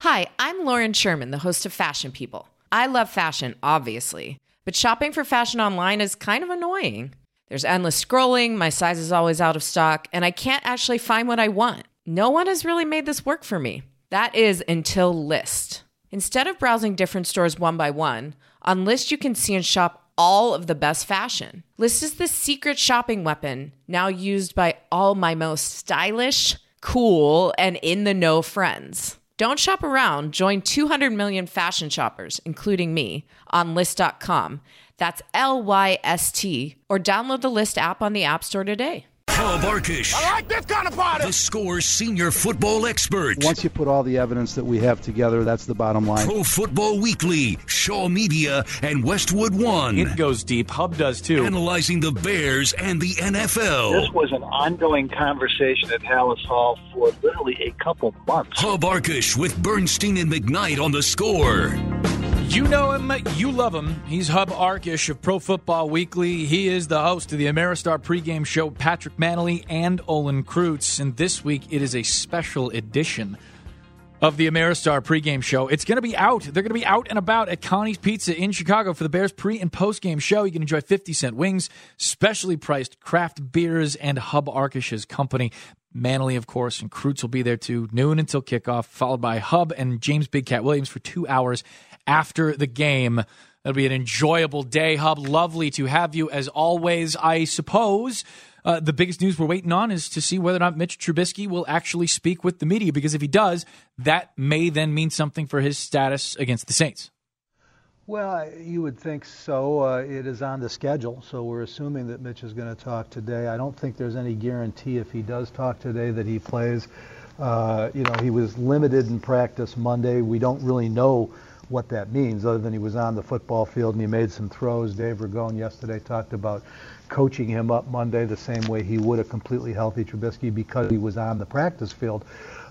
Hi, I'm Lauren Sherman, the host of Fashion People. I love fashion, obviously, but shopping for fashion online is kind of annoying. There's endless scrolling, my size is always out of stock, and I can't actually find what I want. No one has really made this work for me. That is until Lyst. Instead of browsing different stores one by one, on Lyst you can see and shop all of the best fashion. Lyst is the secret shopping weapon, now used by all my most stylish, cool, and in-the-know friends. Don't shop around. Join 200 million fashion shoppers, including me, on Lyst.com. That's Lyst, or download the Lyst app on the App Store today. Hub Arkush. I like this kind of party. The Score's senior football expert. Once you put all the evidence that we have together, that's the bottom line. Pro Football Weekly, Shaw Media, and Westwood One. It goes deep. Hub does too. Analyzing the Bears and the NFL. This was an ongoing conversation at Hallis Hall for literally a couple months. Hub Arkush with Bernstein and McKnight on The Score. You know him, you love him. He's Hub Arkush of Pro Football Weekly. He is the host of the Ameristar pregame show, Patrick Manley and Olin Kreutz. And this week, it is a special edition of the Ameristar pregame show. It's going to be out. They're going to be out and about at Connie's Pizza in Chicago for the Bears pre- and post-game show. You can enjoy 50-cent wings, specially priced craft beers, and Hub Arkush's company. Manley, of course, and Kreutz will be there too, noon until kickoff, followed by Hub and James Big Cat Williams for 2 hours after the game. That'll be an enjoyable day. Hub, lovely to have you as always. I suppose the biggest news we're waiting on is to see whether or not Mitch Trubisky will actually speak with the media, because if he does, that may then mean something for his status against the Saints. Well, you would think so. It is on the schedule, so we're assuming that Mitch is going to talk today. I don't think there's any guarantee if he does talk today that he plays. He was limited in practice Monday. We don't really know what that means, other than he was on the football field and he made some throws. Dave Ragone yesterday talked about coaching him up Monday the same way he would a completely healthy Trubisky because he was on the practice field.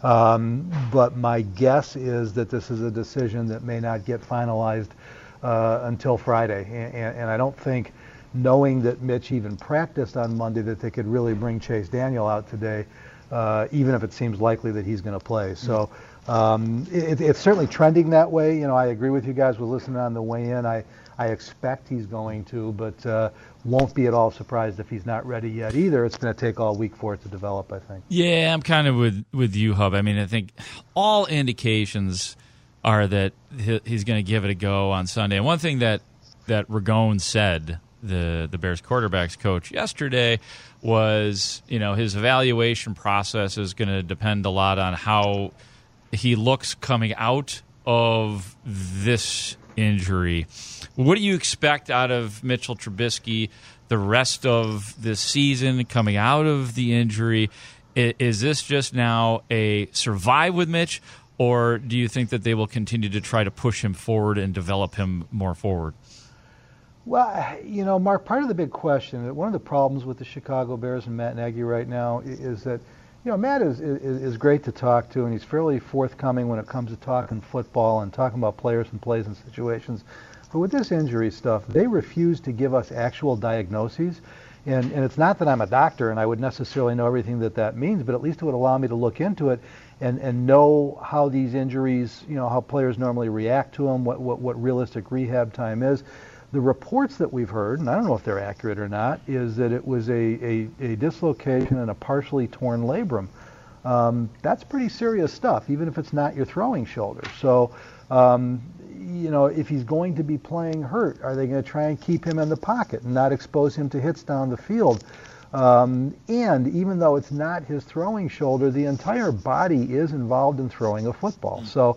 But my guess is that this is a decision that may not get finalized until Friday. And I don't think, knowing that Mitch even practiced on Monday, that they could really bring Chase Daniel out today, even if it seems likely that he's going to play. So it's certainly trending that way. You know, I agree with you guys. We're listening on the way in. I expect he's going to, but won't be at all surprised if he's not ready yet either. It's going to take all week for it to develop, I think. Yeah, I'm kind of with you, Hub. I mean, I think all indications are that he's going to give it a go on Sunday. And one thing that Ragone said, the Bears quarterbacks coach, yesterday was, his evaluation process is going to depend a lot on how he looks coming out of this injury. What do you expect out of Mitchell Trubisky the rest of this season coming out of the injury? Is this just now a survive with Mitch, or do you think that they will continue to try to push him forward and develop him more forward? Well, Mark, part of the big question, one of the problems with the Chicago Bears and Matt Nagy right now is that, Matt is great to talk to, and he's fairly forthcoming when it comes to talking football and talking about players and plays and situations. But with this injury stuff, they refuse to give us actual diagnoses. And it's not that I'm a doctor and I would necessarily know everything that means, but at least it would allow me to look into it and know how these injuries, how players normally react to them, what realistic rehab time is. The reports that we've heard, and I don't know if they're accurate or not, is that it was a dislocation and a partially torn labrum. That's pretty serious stuff, even if it's not your throwing shoulder. So, if he's going to be playing hurt, are they going to try and keep him in the pocket and not expose him to hits down the field? And even though it's not his throwing shoulder, the entire body is involved in throwing a football. So,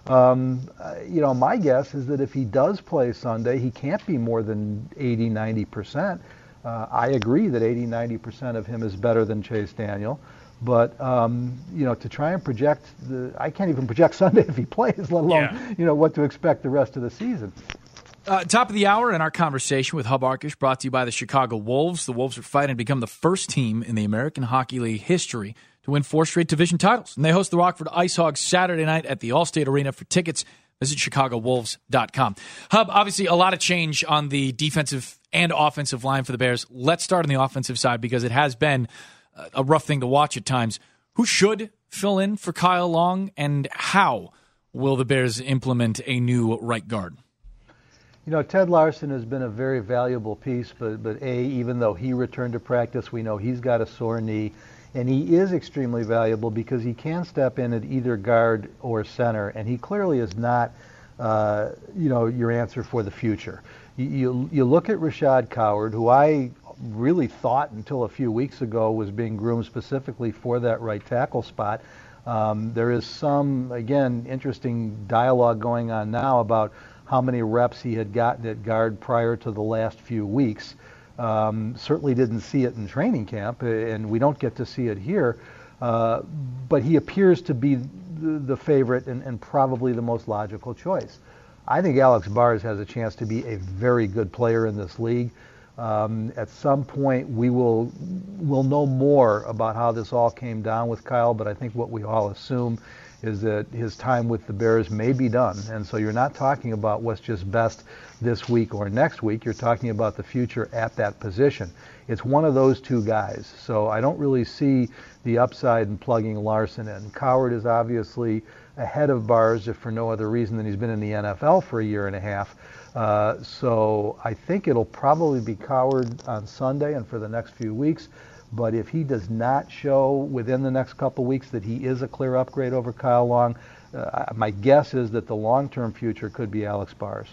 my guess is that if he does play Sunday, he can't be more than 80, 90%. I agree that 80, 90% of him is better than Chase Daniel. But, to try and project I can't even project Sunday if he plays, let alone, what to expect the rest of the season. Top of the hour in our conversation with Hub Arkush, brought to you by the Chicago Wolves. The Wolves are fighting to become the first team in the American Hockey League history to win 4 straight division titles. And they host the Rockford Ice Hogs Saturday night at the Allstate Arena. For tickets, visit ChicagoWolves.com. Hub, obviously a lot of change on the defensive and offensive line for the Bears. Let's start on the offensive side because it has been a rough thing to watch at times. Who should fill in for Kyle Long, and how will the Bears implement a new right guard? You know, Ted Larson has been a very valuable piece, but even though he returned to practice, we know he's got a sore knee, and he is extremely valuable because he can step in at either guard or center, and he clearly is not, your answer for the future. You look at Rashad Coward, who I really thought until a few weeks ago was being groomed specifically for that right tackle spot. There is some, again, interesting dialogue going on now about how many reps he had gotten at guard prior to the last few weeks. Certainly didn't see it in training camp, and we don't get to see it here. But he appears to be the favorite and probably the most logical choice. I think Alex Bars has a chance to be a very good player in this league. At some point, we'll know more about how this all came down with Kyle, but I think what we all assume is that his time with the Bears may be done. And so you're not talking about what's just best this week or next week. You're talking about the future at that position. It's one of those two guys. So I don't really see the upside in plugging Larson in. Coward is obviously ahead of Bars, if for no other reason than he's been in the NFL for a year and a half. So I think it'll probably be Coward on Sunday and for the next few weeks. But if he does not show within the next couple weeks that he is a clear upgrade over Kyle Long, my guess is that the long-term future could be Alex Bars.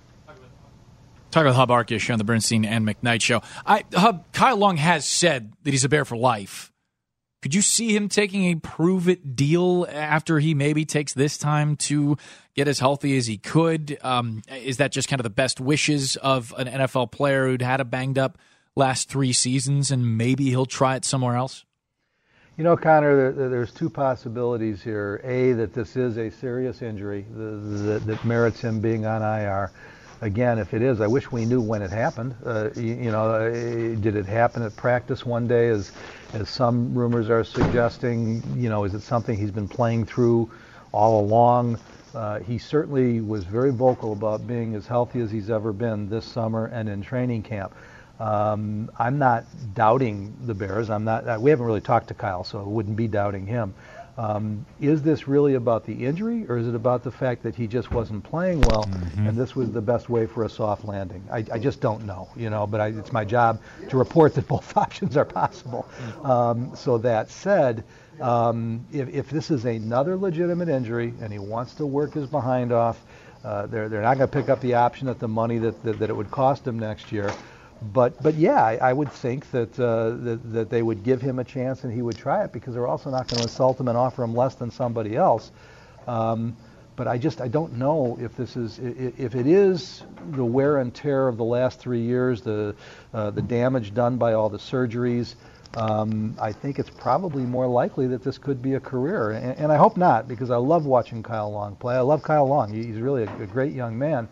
Talk with Hub Arkish on the Bernstein and McKnight Show. Hub, Kyle Long has said that he's a Bear for life. Could you see him taking a prove-it deal after he maybe takes this time to get as healthy as he could? Is that just kind of the best wishes of an NFL player who'd had a banged-up last 3 seasons, and maybe he'll try it somewhere else? You know, Connor, there's two possibilities here. A, that this is a serious injury that merits him being on IR. Again, if it is, I wish we knew when it happened. Did it happen at practice one day, as some rumors are suggesting? Is it something he's been playing through all along? He certainly was very vocal about being as healthy as he's ever been this summer and in training camp. I'm not doubting the Bears. We haven't really talked to Kyle, so I wouldn't be doubting him. Is this really about the injury, or is it about the fact that he just wasn't playing well, and this was the best way for a soft landing? I just don't know, but it's my job to report that both options are possible. So that said, if this is another legitimate injury and he wants to work his behind off, they're not going to pick up the option at the money that it would cost him next year. But yeah, I would think that they would give him a chance and he would try it, because they're also not going to insult him and offer him less than somebody else. But I don't know if it is the wear and tear of the last 3 years, the damage done by all the surgeries. I think it's probably more likely that this could be a career, and I hope not, because I love watching Kyle Long play. I love Kyle Long. He's really a great young man.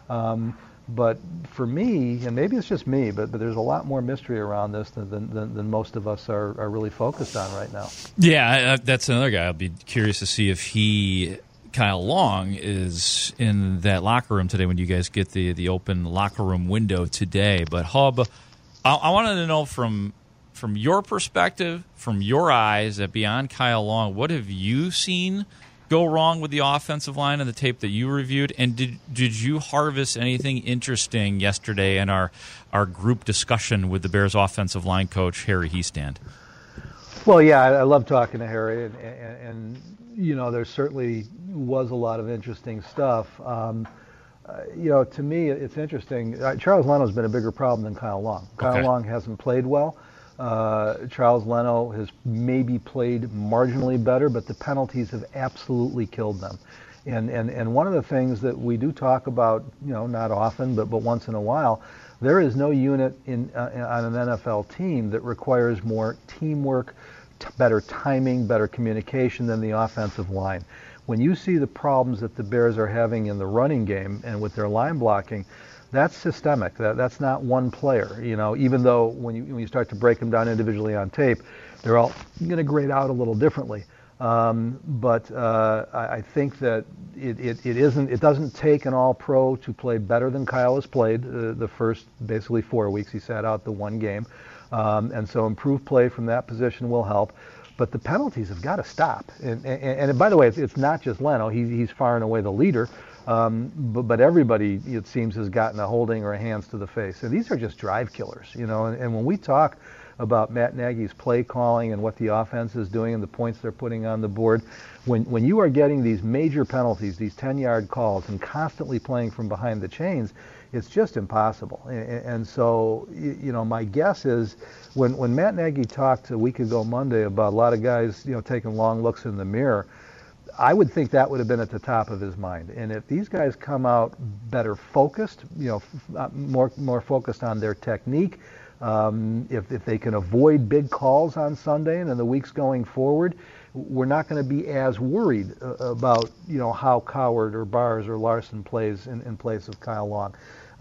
But for me, and maybe it's just me, but there's a lot more mystery around this than most of us are really focused on right now. Yeah, that's another guy. I'll be curious to see if Kyle Long, is in that locker room today when you guys get the open locker room window today. But Hub, I wanted to know from your perspective, from your eyes, that beyond Kyle Long, what have you seen go wrong with the offensive line and the tape that you reviewed? And did you harvest anything interesting yesterday in our group discussion with the Bears offensive line coach, Harry Hiestand? Well, yeah, I love talking to Harry, and there certainly was a lot of interesting stuff. To me, it's interesting. Charles Leno's been a bigger problem than Kyle Long. Kyle Long hasn't played well. Charles Leno has maybe played marginally better, but the penalties have absolutely killed them. And one of the things that we do talk about, not often, but once in a while, there is no unit on an NFL team that requires more teamwork, better timing, better communication than the offensive line. When you see the problems that the Bears are having in the running game and with their line blocking, that's systemic. That's not one player, even though when you start to break them down individually on tape, they're all going to grade out a little differently. But I think that it doesn't take an all-pro to play better than Kyle has played the first basically 4 weeks. He sat out the one game. And so improved play from that position will help. But the penalties have got to stop. And by the way, it's not just Leno. He's far and away the leader. But everybody, it seems, has gotten a holding or a hands to the face. And these are just drive killers, you know. And when we talk about Matt Nagy's play calling and what the offense is doing and the points they're putting on the board, when you are getting these major penalties, these 10-yard calls, and constantly playing from behind the chains, it's just impossible. And so, you know, my guess is when Matt Nagy talked a week ago Monday about a lot of guys, you know, taking long looks in the mirror, I would think that would have been at the top of his mind. And if these guys come out better focused, you know, more focused on their technique, if they can avoid big calls on Sunday and in the weeks going forward, we're not going to be as worried about, you know, how Coward or Bars or Larson plays in place of Kyle Long.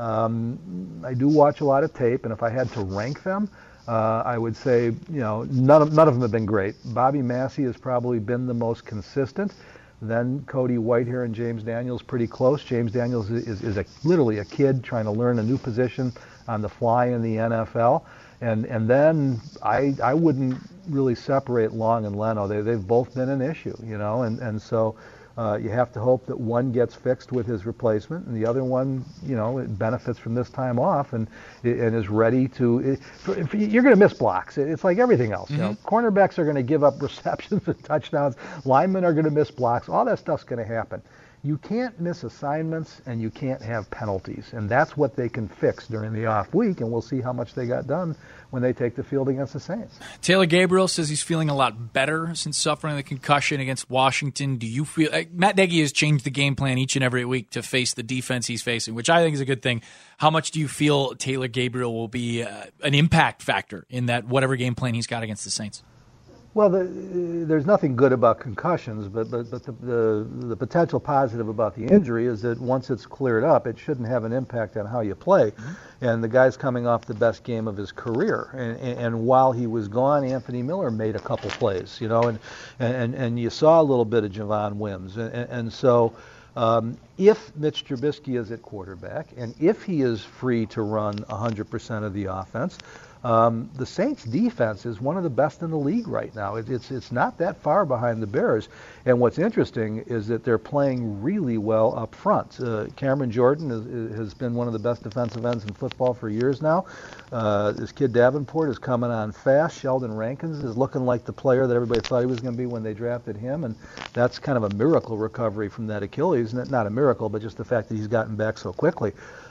I do watch a lot of tape, and if I had to rank them, I would say, you know, none of them have been great. Bobby Massey has probably been the most consistent. Then Cody Whitehair and James Daniels pretty close. James Daniels is literally a kid trying to learn a new position on the fly in the NFL. And then I wouldn't really separate Long and Leno. They've both been an issue, you know, and so you have to hope that one gets fixed with his replacement, and the other one, you know, it benefits from this time off and is ready to. You're going to miss blocks. It's like everything else. You know, cornerbacks are going to give up receptions and touchdowns. Linemen are going to miss blocks. All that stuff's going to happen. You can't miss assignments, and you can't have penalties, and that's what they can fix during the off week, and we'll see how much they got done when they take the field against the Saints. Taylor Gabriel says he's feeling a lot better since suffering the concussion against Washington. Do you feel Matt Nagy has changed the game plan each and every week to face the defense he's facing, which I think is a good thing. How much do you feel Taylor Gabriel will be an impact factor in that whatever game plan he's got against the Saints? Well, there's nothing good about concussions, but the potential positive about the injury is that once it's cleared up, it shouldn't have an impact on how you play. And the guy's coming off the best game of his career. And while he was gone, Anthony Miller made a couple plays, you know, and you saw a little bit of Javon Wims. And so if Mitch Trubisky is at quarterback, and if he is free to run 100% of the offense, the Saints defense is one of the best in the league right now. It's not that far behind the Bears. And what's interesting is that they're playing really well up front. Cameron Jordan has been one of the best defensive ends in football for years now. This kid Davenport is coming on fast. Sheldon Rankins is looking like the player that everybody thought he was going to be when they drafted him. And that's kind of a miracle recovery from that Achilles. Not a miracle, but just the fact that he's gotten back so quickly.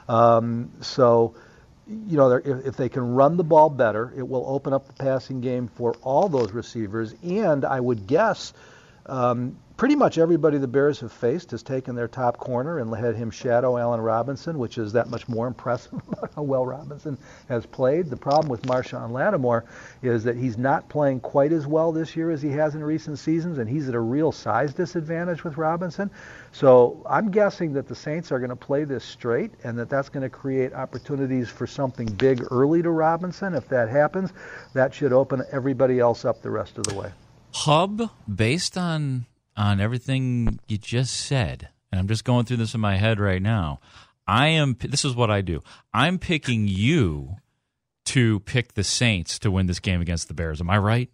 So, you know, if they can run the ball better, it will open up the passing game for all those receivers. And I would guess pretty much everybody the Bears have faced has taken their top corner and had him shadow Allen Robinson, which is that much more impressive about how well Robinson has played. The problem with Marshawn Lattimore is that he's not playing quite as well this year as he has in recent seasons, and he's at a real size disadvantage with Robinson. So I'm guessing that the Saints are going to play this straight, and that's going to create opportunities for something big early to Robinson. If that happens, that should open everybody else up the rest of the way. Hub, based on everything you just said, and I'm just going through this in my head right now, this is what I do. I'm picking you to pick the Saints to win this game against the Bears. Am I right?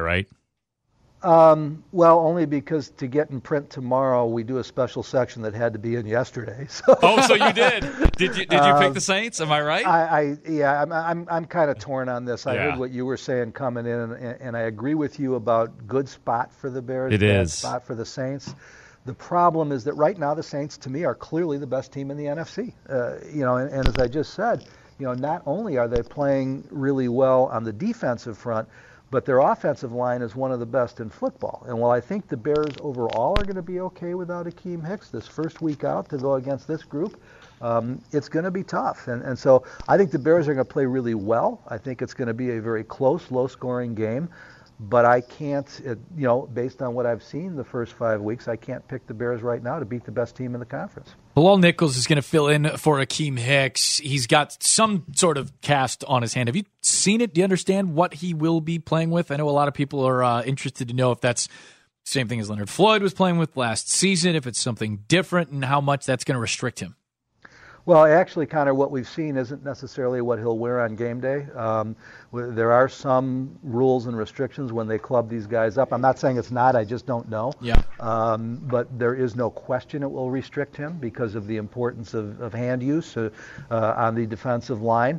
Well, only because to get in print tomorrow, we do a special section that had to be in yesterday. So. Oh, so you did? Did you pick the Saints? Am I right? I'm kind of torn on this. I heard what you were saying coming in, and I agree with you about good spot for the Bears. Bad spot for the Saints. The problem is that right now the Saints, to me, are clearly the best team in the NFC. And as I just said, you know, not only are they playing really well on the defensive front, but their offensive line is one of the best in football. And while I think the Bears overall are going to be okay without Akeem Hicks this first week out to go against this group, it's going to be tough. And so I think the Bears are going to play really well. I think it's going to be a very close, low-scoring game. But I can't, based on what I've seen the first 5 weeks, I can't pick the Bears right now to beat the best team in the conference. Bilal Nichols is going to fill in for Akeem Hicks. He's got some sort of cast on his hand. Have you seen it? Do you understand what he will be playing with? I know a lot of people are interested to know if that's the same thing as Leonard Floyd was playing with last season, if it's something different, and how much that's going to restrict him. Well, actually, Connor, what we've seen isn't necessarily what he'll wear on game day. There are some rules and restrictions when they club these guys up. I'm not saying it's not, I just don't know. Yeah. But there is no question it will restrict him because of the importance of hand use on the defensive line.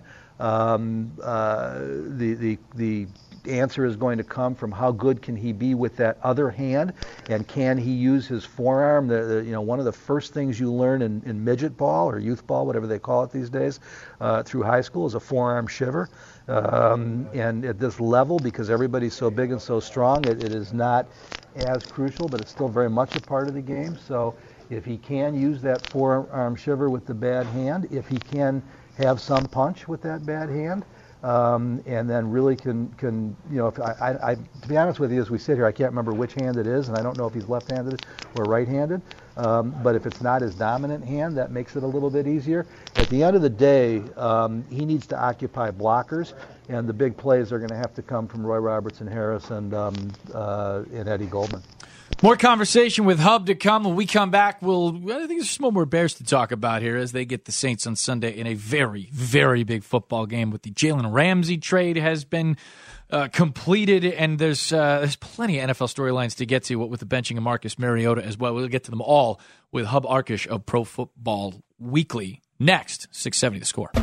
The answer is going to come from how good can he be with that other hand, and can he use his forearm? One of the first things you learn in midget ball or youth ball, whatever they call it these days, through high school, is a forearm shiver. And at this level, because everybody's so big and so strong, it is not as crucial, but it's still very much a part of the game. So if he can use that forearm shiver with the bad hand, if he can have some punch with that bad hand, and then really can if I to be honest with you, as we sit here, I can't remember which hand it is, and I don't know if he's left-handed or right-handed. But if it's not his dominant hand, that makes it a little bit easier. At the end of the day, he needs to occupy blockers, and the big plays are going to have to come from Roy Robertson-Harris and Eddie Goldman. More conversation with Hub to come. When we come back, I think there's some more Bears to talk about here as they get the Saints on Sunday in a very, very big football game. With the Jalen Ramsey trade has been completed, and there's plenty of NFL storylines to get to, with the benching of Marcus Mariota as well. We'll get to them all with Hub Arkush of Pro Football Weekly next. 670 The Score.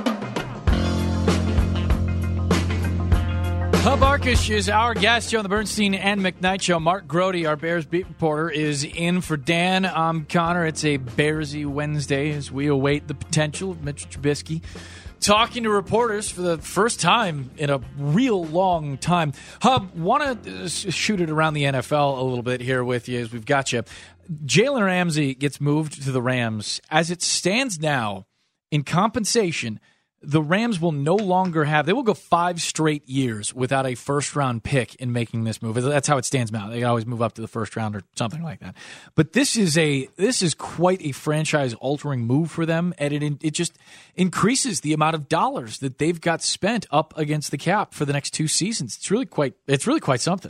Hub Arkush is our guest here on the Bernstein and McKnight Show. Mark Grody, our Bears beat reporter, is in for Dan. I'm Connor. It's a Bearsy Wednesday as we await the potential of Mitchell Trubisky talking to reporters for the first time in a real long time. Hub, want to shoot it around the NFL a little bit here with you as we've got you. Jalen Ramsey gets moved to the Rams. As it stands now, in compensation, the Rams will no longer they will go 5 straight years without a first-round pick in making this move. That's how it stands now. They always move up to the first round or something like that. But this is quite a franchise-altering move for them, and it just increases the amount of dollars that they've got spent up against the cap for the next 2 seasons. It's really quite something.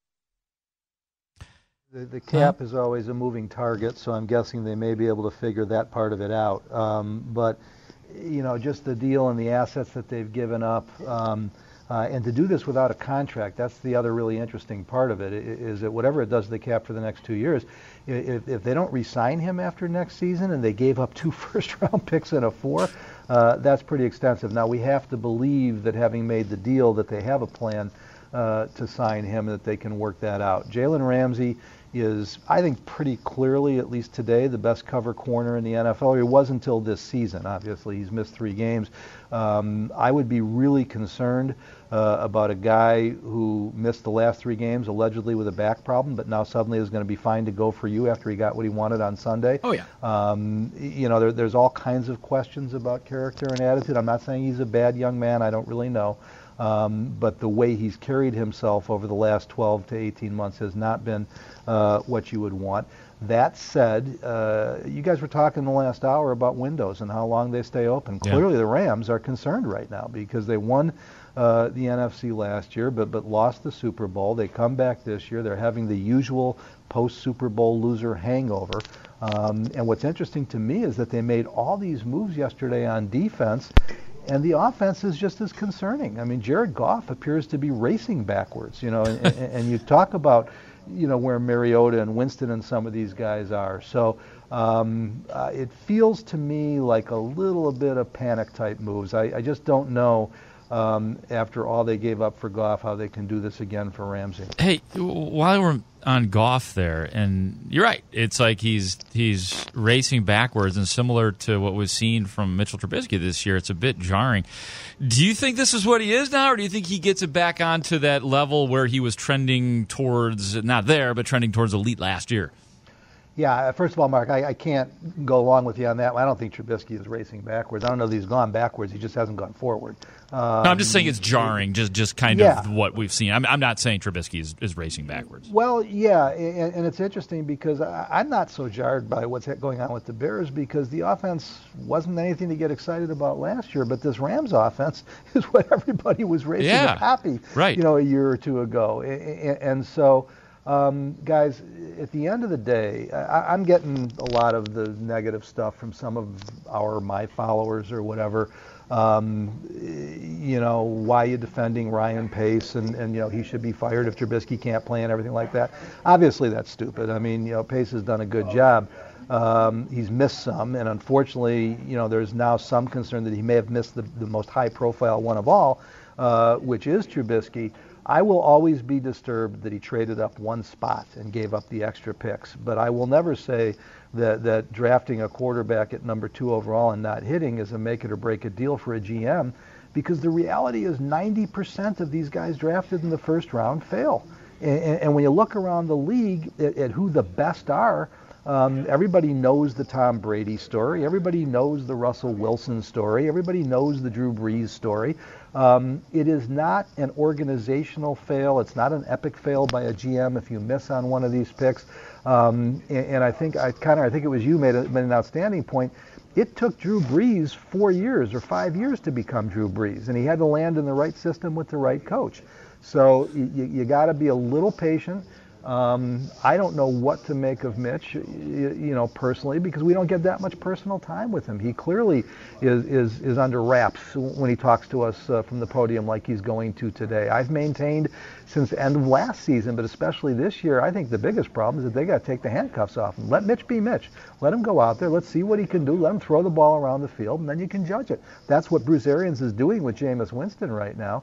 The cap is always a moving target, so I'm guessing they may be able to figure that part of it out. But just the deal and the assets that they've given up, and to do this without a contract, that's the other really interesting part of it, is that whatever it does to the cap for the next 2 years, if they don't re-sign him after next season and they gave up 2 first-round picks and a 4, that's pretty extensive. Now, we have to believe that having made the deal that they have a plan to sign him, that they can work that out. Jalen Ramsey is, I think, pretty clearly, at least today, the best cover corner in the NFL. He was until this season. Obviously, he's missed 3 games. I would be really concerned about a guy who missed the last 3 games, allegedly with a back problem, but now suddenly is going to be fine to go for you after he got what he wanted on Sunday. Oh, yeah. There's all kinds of questions about character and attitude. I'm not saying he's a bad young man. I don't really know. But the way he's carried himself over the last 12 to 18 months has not been what you would want. That said, you guys were talking the last hour about windows and how long they stay open. Yeah. Clearly the Rams are concerned right now because they won the NFC last year but lost the Super Bowl. They come back this year. They're having the usual post-Super Bowl loser hangover. And what's interesting to me is that they made all these moves yesterday on defense, and the offense is just as concerning. I mean, Jared Goff appears to be racing backwards, and you talk about, where Mariota and Winston and some of these guys are. So it feels to me like a little bit of panic-type moves. I just don't know, after all they gave up for Goff, how they can do this again for Ramsey. Hey, while we're on Goff there, and you're right, it's like he's racing backwards, and similar to what was seen from Mitchell Trubisky this year, it's a bit jarring. Do you think this is what he is now, or do you think he gets it back onto that level where he was trending towards, not there, but trending towards elite last year? Yeah, first of all, Mark, I can't go along with you on that. I don't think Trubisky is racing backwards. I don't know that he's gone backwards. He just hasn't gone forward. No, I'm just saying it's jarring, just kind of what we've seen. I'm not saying Trubisky is racing backwards. Well, yeah, and it's interesting because I'm not so jarred by what's going on with the Bears because the offense wasn't anything to get excited about last year, but this Rams offense is what everybody was racing a copy, right. A year or two ago. And so, guys, at the end of the day, I'm getting a lot of the negative stuff from some of my followers or whatever. Why are you defending Ryan Pace and he should be fired if Trubisky can't play and everything like that. Obviously, that's stupid. I mean, Pace has done a good job. He's missed some, and unfortunately, there's now some concern that he may have missed the most high-profile one of all, which is Trubisky. I will always be disturbed that he traded up one spot and gave up the extra picks, but I will never say that drafting a quarterback at number 2 overall and not hitting is a make-it-or-break-it deal for a GM, because the reality is 90% of these guys drafted in the first round fail. And when you look around the league at who the best are, everybody knows the Tom Brady story. Everybody knows the Russell Wilson story. Everybody knows the Drew Brees story. It is not an organizational fail. It's not an epic fail by a GM if you miss on one of these picks. And I think it was you made an outstanding point. It took Drew Brees 4 years or 5 years to become Drew Brees, and he had to land in the right system with the right coach. So you got to be a little patient. I don't know what to make of Mitch, personally, because we don't get that much personal time with him. He clearly is under wraps when he talks to us from the podium like he's going to today. I've maintained since the end of last season, but especially this year, I think the biggest problem is that they got to take the handcuffs off him. Let Mitch be Mitch. Let him go out there. Let's see what he can do. Let him throw the ball around the field, and then you can judge it. That's what Bruce Arians is doing with Jameis Winston right now.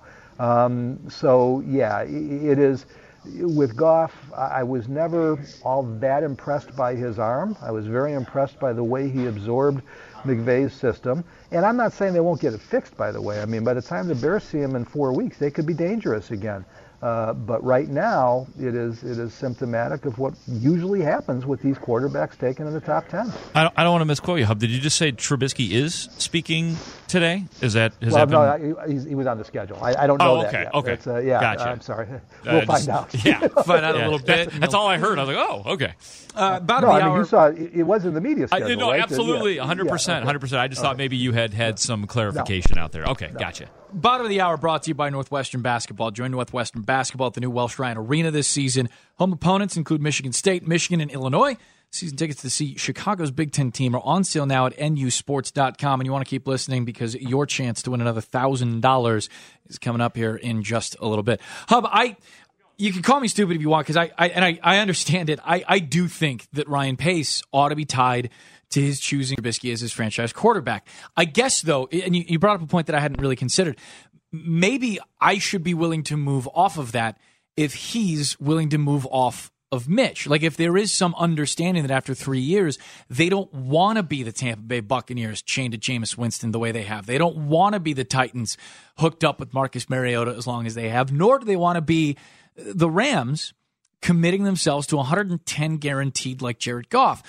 It is. With Goff, I was never all that impressed by his arm. I was very impressed by the way he absorbed McVay's system. And I'm not saying they won't get it fixed, by the way. I mean, by the time the Bears see him in 4 weeks, they could be dangerous again. But right now, it is symptomatic of what usually happens with these quarterbacks taken in the top 10. I don't want to misquote you, Hub. Did you just say Trubisky is speaking today? He was on the schedule. I don't know that yet. Okay. Gotcha. I'm sorry. We'll find out. Yeah, find out a little bit. That's all I heard. I was like, oh, okay. You saw it was in the media schedule, no, right? absolutely, 100%. 100%. I just thought maybe you had some clarification out there. Okay, gotcha. Bottom of the hour brought to you by Northwestern Basketball. Join Northwestern Basketball at the new Welsh Ryan Arena this season. Home opponents include Michigan State, Michigan, and Illinois. Season tickets to see Chicago's Big Ten team are on sale now at nusports.com. And you want to keep listening because your chance to win another $1,000 is coming up here in just a little bit. Hub, you can call me stupid if you want, because I understand it. I do think that Ryan Pace ought to be tied to his choosing Trubisky as his franchise quarterback. I guess, though, and you brought up a point that I hadn't really considered, maybe I should be willing to move off of that if he's willing to move off of Mitch. Like, if there is some understanding that after 3 years, they don't want to be the Tampa Bay Buccaneers chained to Jameis Winston the way they have. They don't want to be the Titans hooked up with Marcus Mariota as long as they have, nor do they want to be the Rams committing themselves to 110 guaranteed like Jared Goff.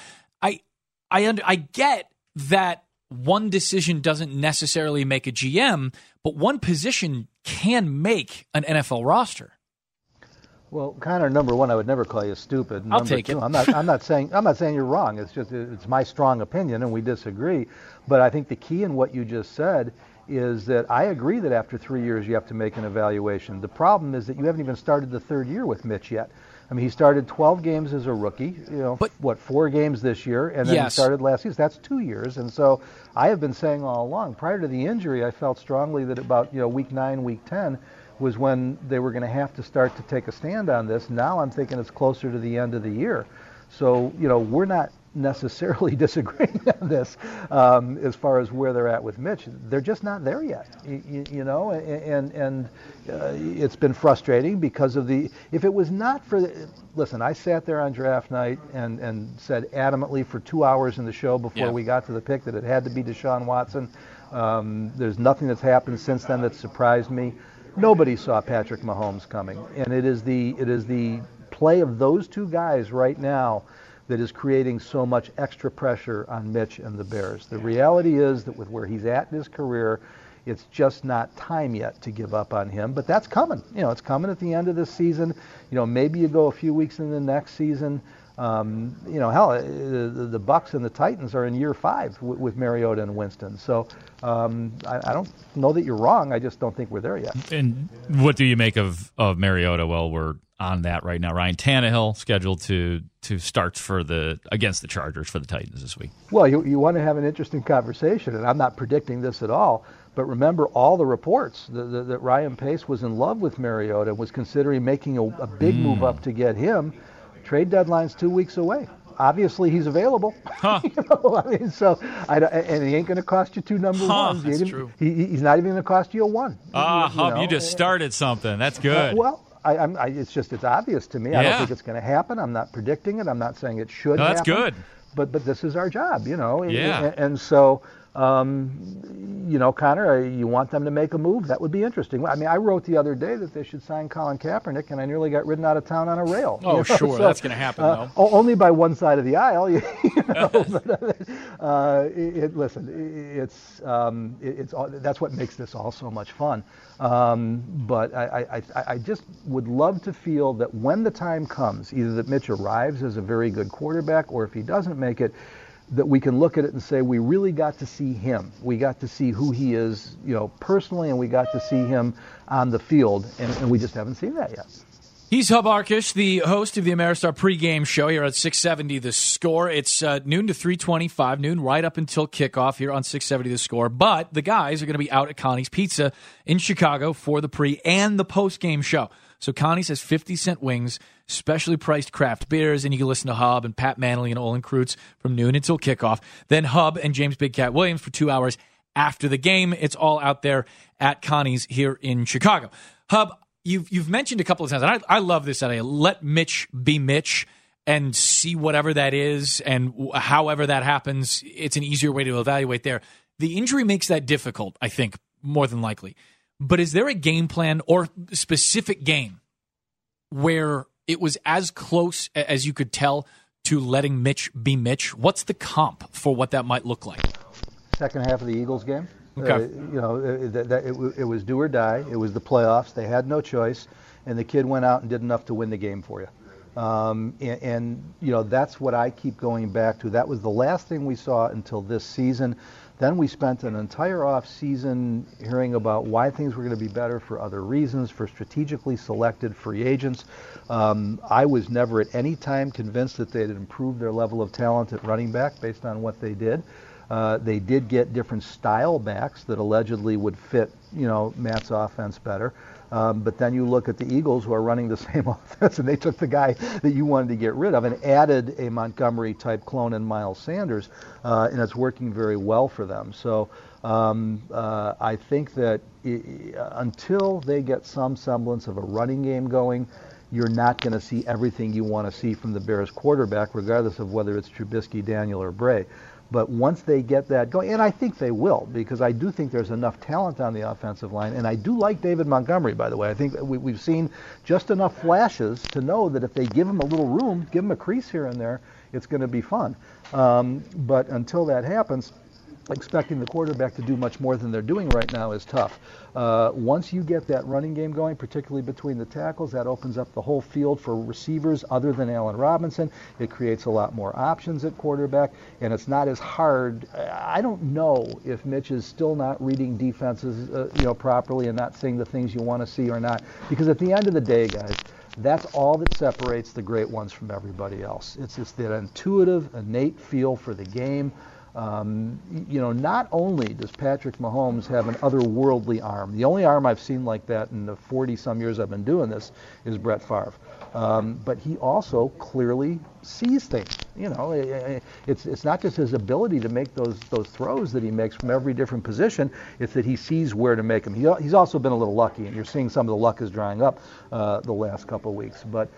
I get that one decision doesn't necessarily make a GM, but one position can make an NFL roster. Well, Connor, number one, I would never call you stupid. I'll take it. I'm not saying you're wrong. It's my strong opinion, and we disagree. But I think the key in what you just said is that I agree that after 3 years you have to make an evaluation. The problem is that you haven't even started the third year with Mitch yet. I mean, he started 12 games as a rookie, 4 games this year, and then he started last season. That's 2 years. And so I have been saying all along, prior to the injury, I felt strongly that about week 9, week 10 was when they were going to have to start to take a stand on this. Now I'm thinking it's closer to the end of the year. So, we're not necessarily disagreeing on this as far as where they're at with Mitch. They're just not there yet, and it's been frustrating because of if it was not for listen, I sat there on draft night and said adamantly for 2 hours in the show before we got to the pick that it had to be Deshaun Watson. There's nothing that's happened since then that surprised me. Nobody saw Patrick Mahomes coming, and it is the play of those two guys right now that is creating so much extra pressure on Mitch and the Bears. The reality is that with where he's at in his career, it's just not time yet to give up on him. But that's coming. It's coming at the end of this season. Maybe you go a few weeks into the next season. The Bucs and the Titans are in year 5 with Mariota and Winston. So I don't know that you're wrong. I just don't think we're there yet. And what do you make of Mariota? Well, we're on that right now. Ryan Tannehill scheduled to start against the Chargers for the Titans this week. Well, you want to have an interesting conversation, and I'm not predicting this at all, but remember all the reports that Ryan Pace was in love with Mariota, was considering making a big move up to get him. Trade deadline's 2 weeks away. Obviously, he's available. Huh. And he ain't going to cost you 2 number ones. That's true. He's not even going to cost you a 1. You just started something. That's good. It's obvious to me. I don't think it's going to happen. I'm not predicting it. I'm not saying it should happen. That's good. But this is our job, Yeah. And so, Connor, you want them to make a move? That would be interesting. I mean, I wrote the other day that they should sign Colin Kaepernick, and I nearly got ridden out of town on a rail. Oh, sure. So, that's going to happen, though. Only by one side of the aisle. That's what makes this all so much fun. But I just would love to feel that when the time comes, either that Mitch arrives as a very good quarterback, or if he doesn't make it, that we can look at it and say we really got to see him. We got to see who he is, personally, and we got to see him on the field, and we just haven't seen that yet. He's Hub Arkush, the host of the Ameristar pregame show here at 670 The Score. It's noon to 3:25, noon right up until kickoff here on 670 The Score. But the guys are going to be out at Connie's Pizza in Chicago for the pre and the postgame show. So Connie's has 50-cent wings, specially priced craft beers, and you can listen to Hub and Pat Manley and Olin Kreutz from noon until kickoff. Then Hub and James Big Cat Williams for 2 hours after the game. It's all out there at Connie's here in Chicago. Hub, you've mentioned a couple of times, and I love this idea. Let Mitch be Mitch and see whatever that is, and however that happens, it's an easier way to evaluate there. The injury makes that difficult, I think, more than likely. But is there a game plan or specific game where it was as close as you could tell to letting Mitch be Mitch? What's the comp for what that might look like? Second half of the Eagles game. Okay. It was do or die. It was the playoffs. They had no choice, and the kid went out and did enough to win the game for you. That's what I keep going back to. That was the last thing we saw until this season. Then we spent an entire off-season hearing about why things were going to be better for other reasons, for strategically selected free agents. I was never at any time convinced that they had improved their level of talent at running back based on what they did. They did get different style backs that allegedly would fit, Matt's offense better. But then you look at the Eagles, who are running the same offense, and they took the guy that you wanted to get rid of and added a Montgomery-type clone in Miles Sanders, and it's working very well for them. So I think that until they get some semblance of a running game going, you're not going to see everything you want to see from the Bears quarterback, regardless of whether it's Trubisky, Daniel, or Bray. But once they get that going, and I think they will, because I do think there's enough talent on the offensive line, and I do like David Montgomery, by the way. I think we've seen just enough flashes to know that if they give him a little room, give him a crease here and there, it's going to be fun. But until that happens, expecting the quarterback to do much more than they're doing right now is tough. Once you get that running game going, particularly between the tackles, that opens up the whole field for receivers other than Allen Robinson. It creates a lot more options at quarterback, and it's not as hard. I don't know if Mitch is still not reading defenses properly and not seeing the things you want to see or not, because at the end of the day, guys, that's all that separates the great ones from everybody else. It's just that intuitive, innate feel for the game. Not only does Patrick Mahomes have an otherworldly arm, the only arm I've seen like that in the 40-some years I've been doing this is Brett Favre. But he also clearly sees things. It's not just his ability to make those throws that he makes from every different position. It's that he sees where to make them. He's also been a little lucky, and you're seeing some of the luck is drying up the last couple of weeks. But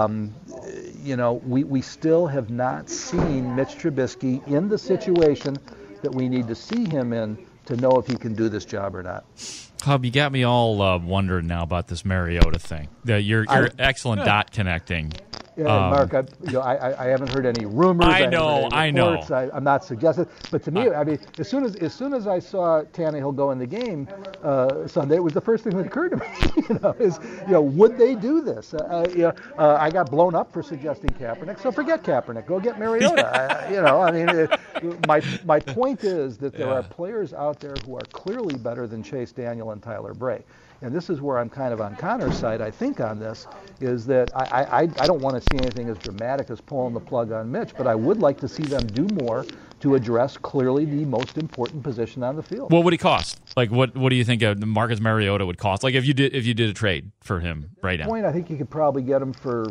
we still have not seen Mitch Trubisky in the situation that we need to see him in to know if he can do this job or not. Hub, you got me all wondering now about this Mariota thing. Your excellent dot connecting. Mark, I haven't heard any rumors. I know. I'm not suggesting, but to me, as soon as I saw Tannehill go in the game Sunday, it was the first thing that occurred to me. Would they do this? I got blown up for suggesting Kaepernick, so forget Kaepernick. Go get Mariota. My point is that there are players out there who are clearly better than Chase Daniel and Tyler Bray. and this is where I'm kind of on Connor's side, I think, on this, is that I don't want to see anything as dramatic as pulling the plug on Mitch, but I would like to see them do more to address clearly the most important position on the field. What would he cost? Like, what do you think Marcus Mariota would cost? Like, if you did a trade for him right now? I think you could probably get him for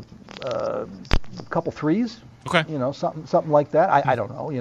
a couple threes. Okay. Something like that. I don't know.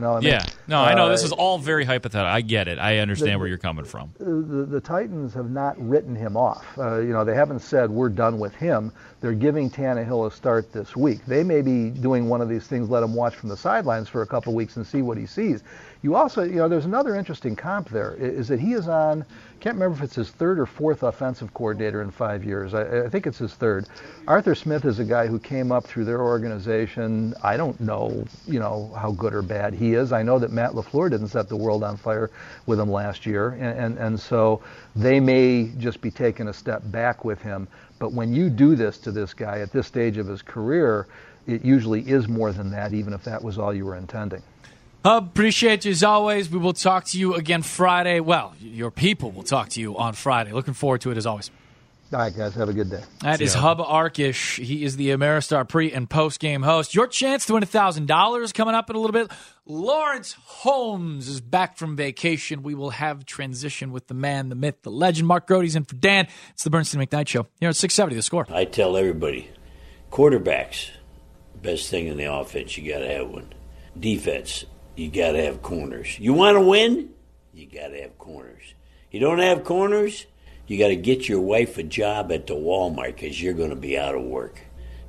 I know this is all very hypothetical. I get it. I understand where you're coming from. The Titans have not written him off. They haven't said we're done with him. They're giving Tannehill a start this week. They may be doing one of these things, let him watch from the sidelines for a couple weeks and see what he sees. You also, there's another interesting comp there, is that he is on, can't remember if it's his third or fourth offensive coordinator in 5 years. I think it's his third. Arthur Smith is a guy who came up through their organization. I don't know, how good or bad he is. I know that Matt LaFleur didn't set the world on fire with him last year, and so they may just be taking a step back with him. But when you do this to this guy at this stage of his career, it usually is more than that, even if that was all you were intending. Appreciate you as always. We will talk to you again Friday. Well, your people will talk to you on Friday. Looking forward to it as always. All right, guys. Have a good day. That is Hub Arkish. He is the Ameristar pre- and post-game host. Your chance to win $1,000 coming up in a little bit. Lawrence Holmes is back from vacation. We will have transition with the man, the myth, the legend. Mark Grote's in for Dan. It's the Bernstein McKnight Show here at 670 The Score. I tell everybody, quarterbacks, best thing in the offense, you got to have one. Defense, you got to have corners. You want to win? You got to have corners. You don't have corners? You got to get your wife a job at the Walmart because you're going to be out of work.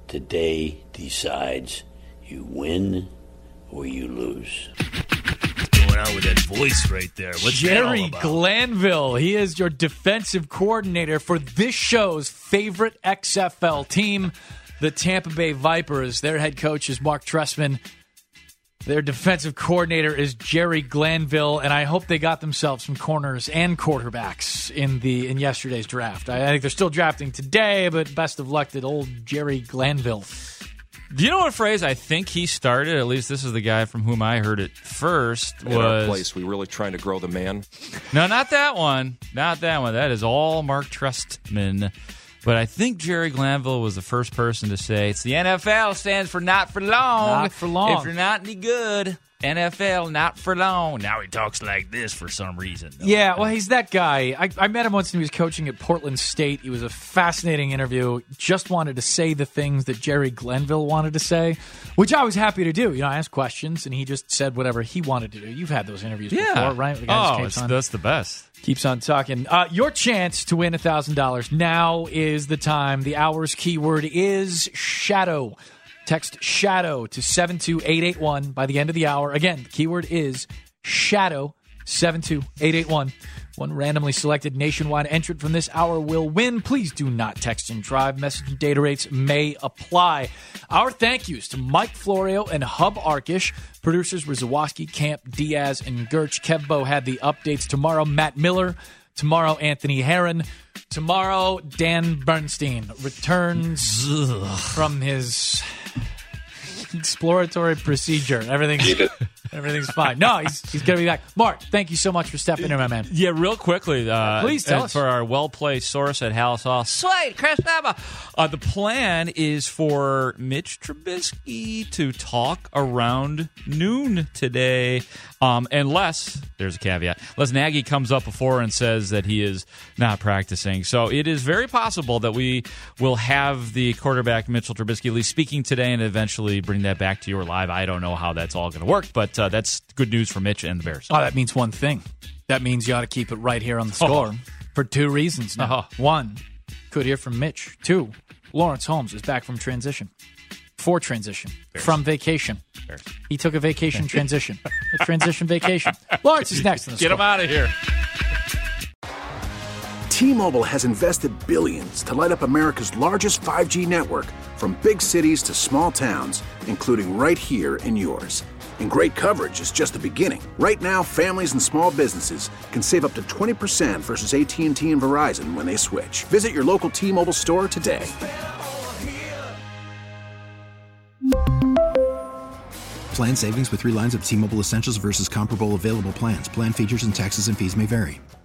Today decides you win or you lose. What's going on with that voice right there? What's Jerry that all about? Glanville. He is your defensive coordinator for this show's favorite XFL team, the Tampa Bay Vipers. Their head coach is Mark Trestman. Their defensive coordinator is Jerry Glanville, and I hope they got themselves some corners and quarterbacks in yesterday's draft. I think they're still drafting today, but best of luck to old Jerry Glanville. Do you know what phrase I think he started? At least this is the guy from whom I heard it first. In our place, we really trying to grow the man. No, not that one. Not that one. That is all Mark Trestman. But I think Jerry Glanville was the first person to say, it's the NFL, stands for not for long. Not for long. If you're not any good, NFL, not for long. Now he talks like this for some reason. Yeah, well, he's that guy. I met him once when he was coaching at Portland State. He was a fascinating interview. Just wanted to say the things that Jerry Glanville wanted to say, which I was happy to do. I asked questions, and he just said whatever he wanted to do. You've had those interviews before, right? The guy that's the best. Keeps on talking. Your chance to win $1,000. Now is the time. The hour's keyword is shadow. Text shadow to 72881 by the end of the hour. Again, the keyword is shadow, 72881. One randomly selected nationwide entrant from this hour will win. Please do not text and drive. Message and data rates may apply. Our thank yous to Mike Florio and Hub Arkish. Producers were Zawoski, Camp, Diaz, and Gerch. Kevbo had the updates tomorrow. Matt Miller. Tomorrow, Anthony Herron. Tomorrow, Dan Bernstein returns from his exploratory procedure. Everything's fine. No, he's going to be back. Mark, thank you so much for stepping in, my man. Yeah, real quickly. Please tell us. For our well-placed source at Hallis Hall. Sweet, Chris Baba. The plan is for Mitch Trubisky to talk around noon today. Unless, there's a caveat, unless Nagy comes up before and says that he is not practicing. So it is very possible that we will have the quarterback Mitchell Trubisky at least speaking today and eventually bring that back to you live. I don't know how that's all going to work, but that's good news for Mitch and the Bears. Oh, that means one thing. That means you ought to keep it right here on the score for two reasons now. One, could hear from Mitch. Two, Lawrence Holmes is back from transition. For transition. Bears. From vacation. Bears. He took a vacation transition. A transition vacation. Lawrence is next in the Get him out of here. T-Mobile has invested billions to light up America's largest 5G network, from big cities to small towns, including right here in yours. And great coverage is just the beginning. Right now, families and small businesses can save up to 20% versus AT&T and Verizon when they switch. Visit your local T-Mobile store today. Plan savings with 3 lines of T-Mobile Essentials versus comparable available plans. Plan features and taxes and fees may vary.